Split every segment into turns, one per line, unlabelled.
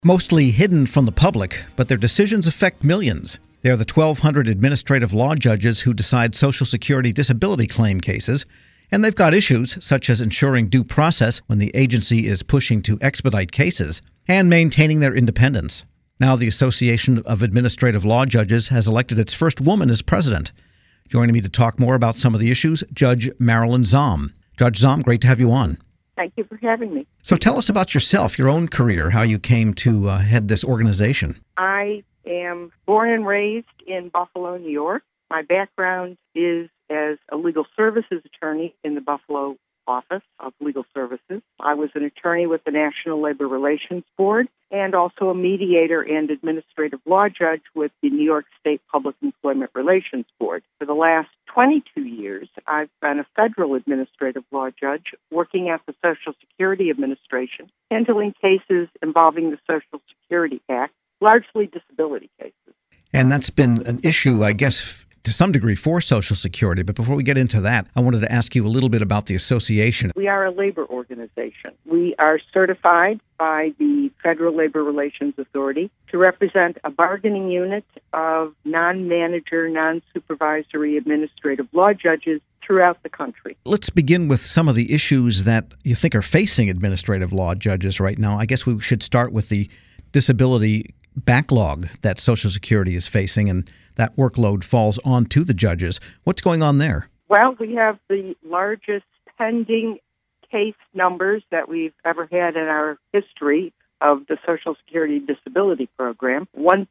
Mostly hidden from the public, but their decisions affect millions. They are the 1,200 administrative law judges who decide Social Security disability claim cases, and they've got issues such as ensuring due process when the agency is pushing to expedite cases and maintaining their independence. Now the Association of Administrative Law Judges has elected its first woman as president. Joining me to talk more about some of the issues, Judge Marilyn Zahm. Judge Zahm, great to have you on.
Thank you for having me.
So tell us about yourself, your own career, how you came to head this organization.
I am born and raised in Buffalo, New York. My background is as a legal services attorney in the Buffalo Office of Legal Services. I was an attorney with the National Labor Relations Board and also a mediator and administrative law judge with the New York State Public Employment Relations Board. For the last 22 years, I've been a federal administrative law judge working at the Social Security Administration, handling cases involving the Social Security Act, largely disability cases.
And that's been an issue, I guess, to some degree for Social Security. But before we get into that, I wanted to ask you a little bit about the association.
We are a labor organization. We are certified by the Federal Labor Relations Authority to represent a bargaining unit of non-manager, non-supervisory administrative law judges throughout the country.
Let's begin with some of the issues that you think are facing administrative law judges right now. I guess we should start with the disability backlog that Social Security is facing, and that workload falls onto the judges. What's going on there?
Well, we have the largest pending case numbers that we've ever had in our history of the Social Security disability program.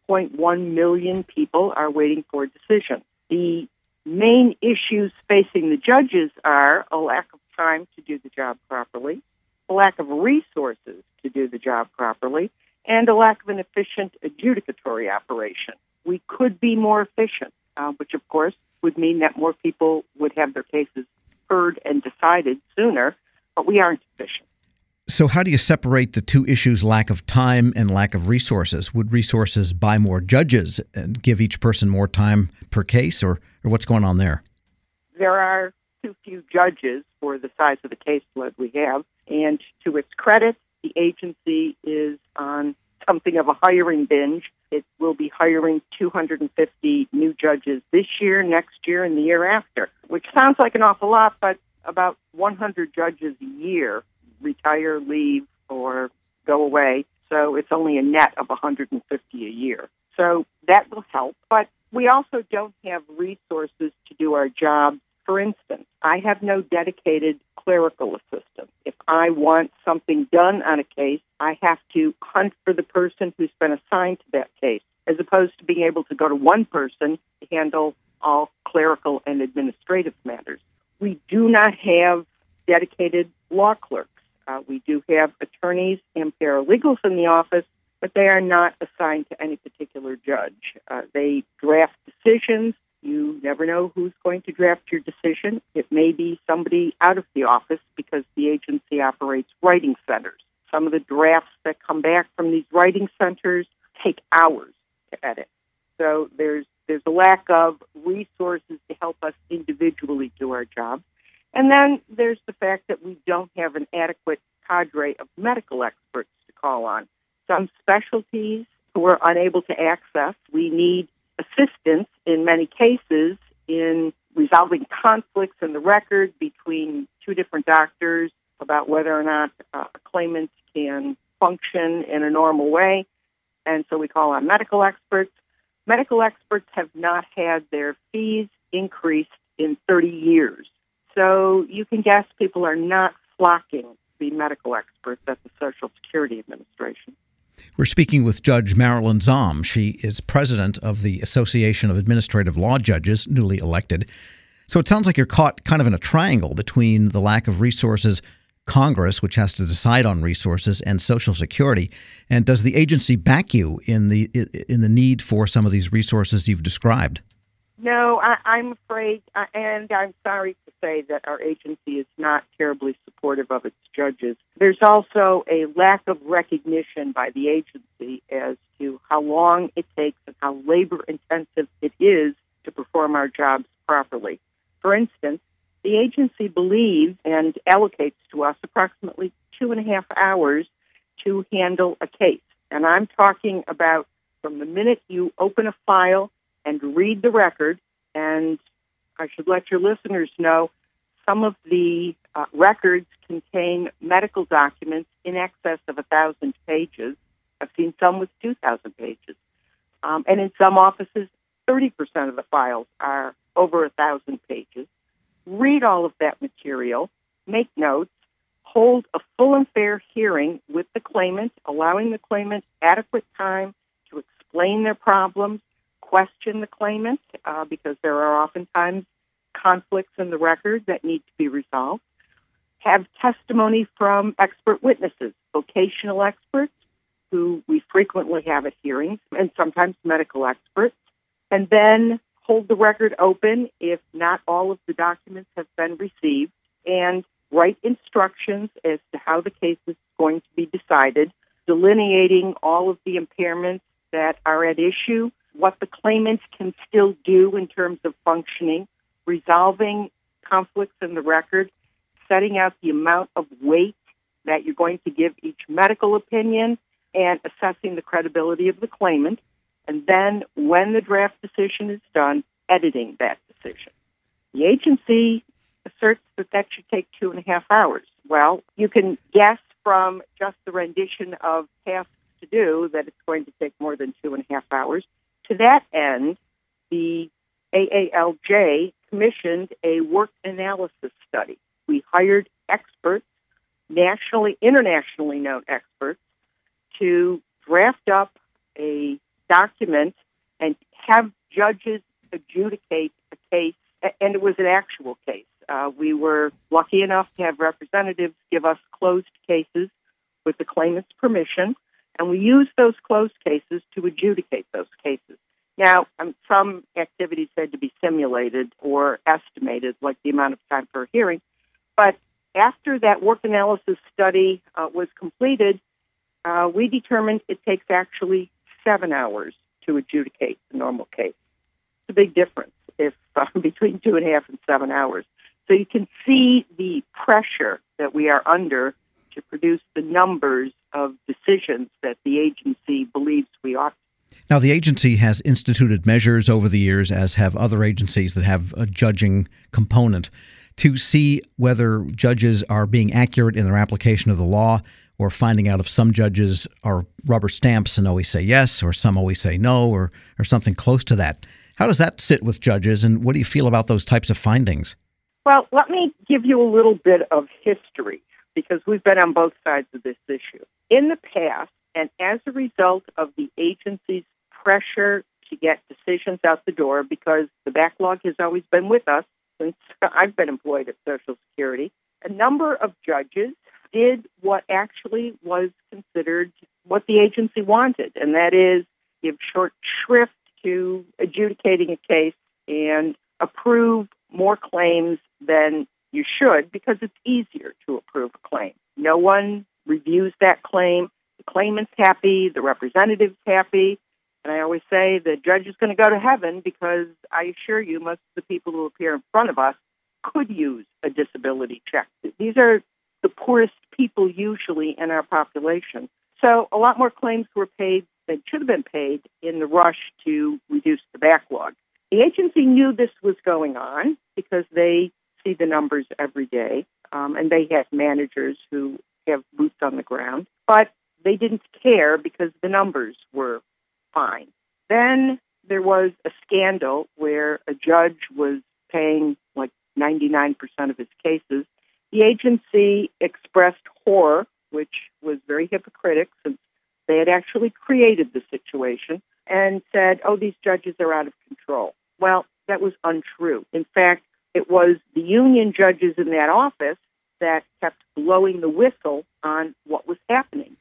1.1 million people are waiting for a decision. The main issues facing the judges are a lack of time to do the job properly, a lack of resources to do the job properly, and a lack of an efficient adjudicatory operation. We could be more efficient, which of course would mean that more people would have their cases heard and decided sooner, but we aren't efficient.
So how do you separate the two issues, lack of time and lack of resources? Would resources buy more judges and give each person more time per case, or what's going on there?
There are too few judges for the size of the caseload we have, and to its credit, the agency is on something of a hiring binge. It will be hiring 250 new judges this year, next year, and the year after, which sounds like an awful lot, but about 100 judges a year retire, leave, or go away. So it's only a net of 150 a year. So that will help. But we also don't have resources to do our job. For instance, I have no dedicated clerical assistant. If I want something done on a case, I have to hunt for the person who's been assigned to that case, as opposed to being able to go to one person to handle all clerical and administrative matters. We do not have dedicated law clerks. We do have attorneys and paralegals in the office, but they are not assigned to any particular judge. They draft decisions. You never know who's going to draft your decision. It may be somebody out of the office because the agency operates writing centers. Some of the drafts that come back from these writing centers take hours to edit. So there's a lack of resources to help us individually do our job. And then there's the fact that we don't have an adequate cadre of medical experts to call on. Some specialties we're unable to access. We need assistance in many cases in resolving conflicts in the record between two different doctors about whether or not a claimant can function in a normal way. And so we call on medical experts. Medical experts have not had their fees increased in 30 years. So you can guess people are not flocking to be medical experts at the Social Security Administration.
We're speaking with Judge Marilyn Zahm. She is president of the Association of Administrative Law Judges, newly elected. So it sounds like you're caught kind of in a triangle between the lack of resources, Congress, which has to decide on resources, and Social Security. And does the agency back you in the need for some of these resources you've described?
No, I'm afraid, and I'm sorry to say that our agency is not terribly supportive of its judges. There's also a lack of recognition by the agency as to how long it takes and how labor-intensive it is to perform our jobs properly. For instance, the agency believes and allocates to us approximately 2.5 hours to handle a case. And I'm talking about from the minute you open a file and read the record, and I should let your listeners know some of the records contain medical documents in excess of 1,000 pages. I've seen some with 2,000 pages. And in some offices, 30% of the files are over 1,000 pages. Read all of that material, make notes, hold a full and fair hearing with the claimant, allowing the claimant adequate time to explain their problems, question the claimant, because there are oftentimes conflicts in the record that need to be resolved. Have testimony from expert witnesses, vocational experts, who we frequently have at hearings, and sometimes medical experts, and then hold the record open if not all of the documents have been received, and write instructions as to how the case is going to be decided, delineating all of the impairments that are at issue, what the claimant can still do in terms of functioning, resolving conflicts in the record, setting out the amount of weight that you're going to give each medical opinion, and assessing the credibility of the claimant. And then, when the draft decision is done, editing that decision. The agency asserts that should take 2.5 hours. Well, you can guess from just the rendition of tasks to do that it's going to take more than 2.5 hours. To that end, the AALJ commissioned a work analysis study. We hired experts, internationally known experts, to draft up a document and have judges adjudicate a case, and it was an actual case. We were lucky enough to have representatives give us closed cases with the claimant's permission, and we used those closed cases to adjudicate those cases. Now, some activities had to be simulated or estimated, like the amount of time for a hearing, but after that work analysis study was completed, we determined it takes actually 7 hours to adjudicate the normal case. It's a big difference if between 2.5 and 7 hours. So you can see the pressure that we are under to produce the numbers of decisions that the agency believes we ought to.
Now, the agency has instituted measures over the years, as have other agencies that have a judging component, to see whether judges are being accurate in their application of the law, or finding out if some judges are rubber stamps and always say yes, or some always say no, or something close to that. How does that sit with judges, and what do you feel about those types of findings?
Well, let me give you a little bit of history, because we've been on both sides of this issue. In the past, and as a result of the agency's pressure to get decisions out the door, because the backlog has always been with us since I've been employed at Social Security, a number of judges did what actually was considered what the agency wanted, and that is give short shrift to adjudicating a case and approve more claims than you should, because it's easier to approve a claim. No one reviews that claim. The claimant's happy, the representative's happy, and I always say the judge is going to go to heaven, because I assure you most of the people who appear in front of us could use a disability check. These are the poorest people usually in our population. So a lot more claims were paid than should have been paid in the rush to reduce the backlog. The agency knew this was going on because they see the numbers every day, and they have managers who have boots on the ground, but they didn't care because the numbers were fine. Then there was a scandal where a judge was paying like 99% of his cases. The agency expressed horror, which was very hypocritical since they had actually created the situation, and said, oh, these judges are out of control. Well, that was untrue. In fact, it was the union judges in that office that kept blowing the whistle on what was happening.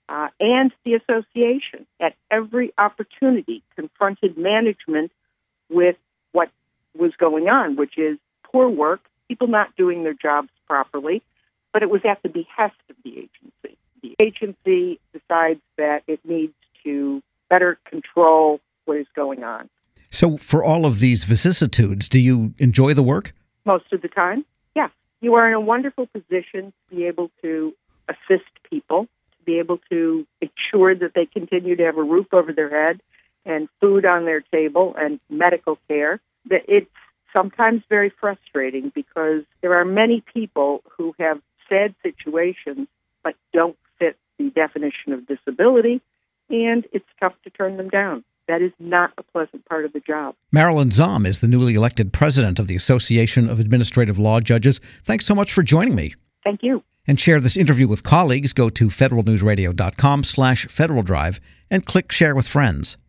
And the association, at every opportunity, confronted management with what was going on, which is poor work, people not doing their jobs properly, but it was at the behest of the agency. The agency decides that it needs to better control what is going on.
So for all of these vicissitudes, do you enjoy the work?
Most of the time, yes. You are in a wonderful position to be able to assist people, to be able to ensure that they continue to have a roof over their head and food on their table and medical care. That it's sometimes very frustrating because there are many people who have sad situations but don't fit the definition of disability, and it's tough to turn them down. That is not a pleasant part of the job.
Marilyn Zahm is the newly elected president of the Association of Administrative Law Judges. Thanks so much for joining me.
Thank you.
And share this interview with colleagues. Go to federalnewsradio.com/Federal Drive and click Share with Friends.